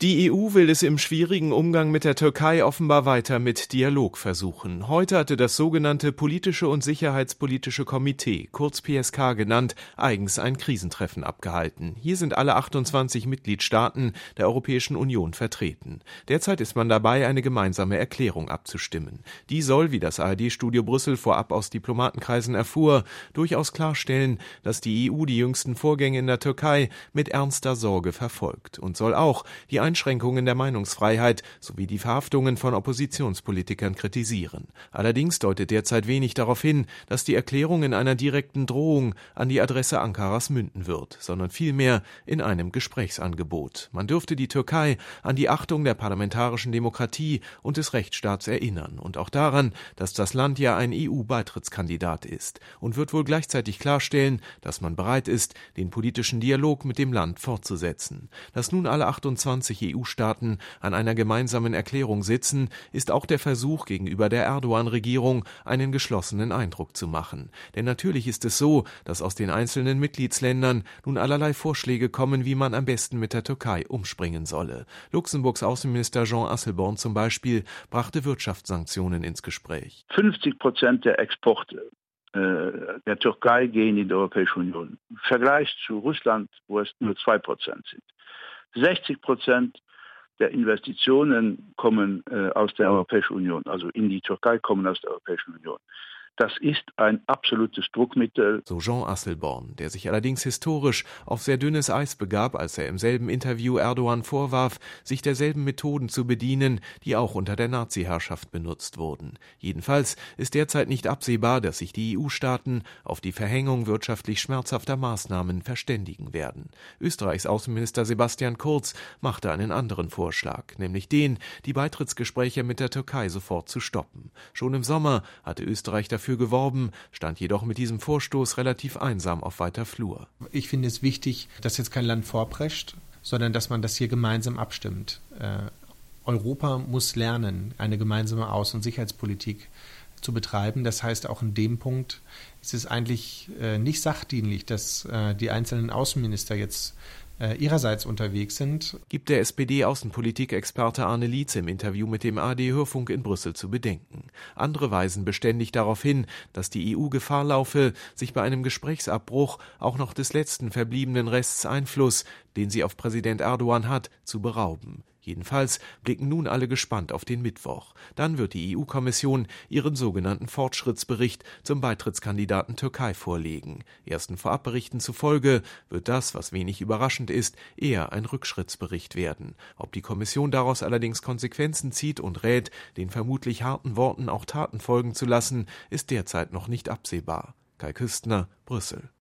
Die EU will es im schwierigen Umgang mit der Türkei offenbar weiter mit Dialog versuchen. Heute hatte das sogenannte Politische und Sicherheitspolitische Komitee, kurz PSK genannt, eigens ein Krisentreffen abgehalten. Hier sind alle 28 Mitgliedstaaten der Europäischen Union vertreten. Derzeit ist man dabei, eine gemeinsame Erklärung abzustimmen. Die soll, wie das ARD-Studio Brüssel vorab aus Diplomatenkreisen erfuhr, durchaus klarstellen, dass die EU die jüngsten Vorgänge in der Türkei mit ernster Sorge verfolgt und soll auch die Einschränkungen der Meinungsfreiheit sowie die Verhaftungen von Oppositionspolitikern kritisieren. Allerdings deutet derzeit wenig darauf hin, dass die Erklärung in einer direkten Drohung an die Adresse Ankaras münden wird, sondern vielmehr in einem Gesprächsangebot. Man dürfte die Türkei an die Achtung der parlamentarischen Demokratie und des Rechtsstaats erinnern und auch daran, dass das Land ja ein EU-Beitrittskandidat ist, und wird wohl gleichzeitig klarstellen, dass man bereit ist, den politischen Dialog mit dem Land fortzusetzen. Dass nun alle 28 EU-Staaten an einer gemeinsamen Erklärung sitzen, ist auch der Versuch gegenüber der Erdogan-Regierung, einen geschlossenen Eindruck zu machen. Denn natürlich ist es so, dass aus den einzelnen Mitgliedsländern nun allerlei Vorschläge kommen, wie man am besten mit der Türkei umspringen solle. Luxemburgs Außenminister Jean Asselborn zum Beispiel brachte Wirtschaftssanktionen ins Gespräch. 50% der Exporte der Türkei gehen in die Europäische Union. Im Vergleich zu Russland, wo es nur 2% sind. 60% der Investitionen kommen aus der Europäischen Union, also in die Türkei kommen aus der Europäischen Union. Das ist ein absolutes Druckmittel. So Jean Asselborn, der sich allerdings historisch auf sehr dünnes Eis begab, als er im selben Interview Erdogan vorwarf, sich derselben Methoden zu bedienen, die auch unter der Nazi-Herrschaft benutzt wurden. Jedenfalls ist derzeit nicht absehbar, dass sich die EU-Staaten auf die Verhängung wirtschaftlich schmerzhafter Maßnahmen verständigen werden. Österreichs Außenminister Sebastian Kurz machte einen anderen Vorschlag, nämlich den, die Beitrittsgespräche mit der Türkei sofort zu stoppen. Schon im Sommer hatte Österreich dafür geworben, stand jedoch mit diesem Vorstoß relativ einsam auf weiter Flur. Ich finde es wichtig, dass jetzt kein Land vorprescht, sondern dass man das hier gemeinsam abstimmt. Europa muss lernen, eine gemeinsame Außen- und Sicherheitspolitik zu betreiben. Das heißt, auch in dem Punkt ist es eigentlich nicht sachdienlich, dass die einzelnen Außenminister jetzt ihrerseits unterwegs sind. Gibt der SPD-Außenpolitik-Experte Arne Lietz im Interview mit dem ARD-Hörfunk in Brüssel zu bedenken. Andere weisen beständig darauf hin, dass die EU Gefahr laufe, sich bei einem Gesprächsabbruch auch noch des letzten verbliebenen Rests Einfluss, den sie auf Präsident Erdogan hat, zu berauben. Jedenfalls blicken nun alle gespannt auf den Mittwoch. Dann wird die EU-Kommission ihren sogenannten Fortschrittsbericht zum Beitrittskandidaten Türkei vorlegen. Ersten Vorabberichten zufolge wird das, was wenig überraschend ist, eher ein Rückschrittsbericht werden. Ob die Kommission daraus allerdings Konsequenzen zieht und rät, den vermutlich harten Worten auch Taten folgen zu lassen, ist derzeit noch nicht absehbar. Kai Küstner, Brüssel.